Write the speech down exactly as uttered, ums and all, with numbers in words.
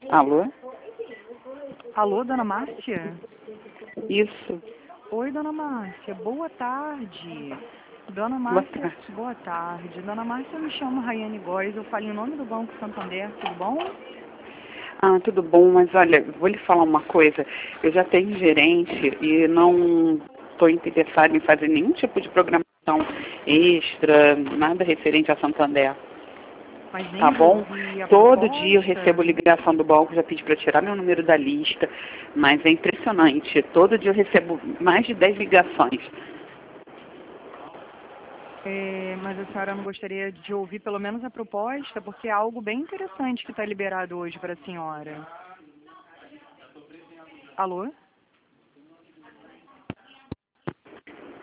Alô? Alô, dona Márcia? Isso. Oi, dona Márcia. Boa tarde. Dona Boa Márcia, tarde. boa tarde. Dona Márcia, eu me chamo Raiane Góes, eu falo em nome do Banco Santander, tudo bom? Ah, tudo bom, mas olha, vou lhe falar uma coisa. Eu já tenho gerente e não estou interessada em fazer nenhum tipo de programação extra, nada referente a Santander. Mas nem Tá de bom? ouvir a Todo dia eu proposta? recebo ligação do banco, já pedi para tirar meu número da lista, mas é impressionante. Todo dia eu recebo mais de dez ligações. É, mas a senhora não gostaria de ouvir pelo menos a proposta, porque é algo bem interessante que está liberado hoje para a senhora. Alô?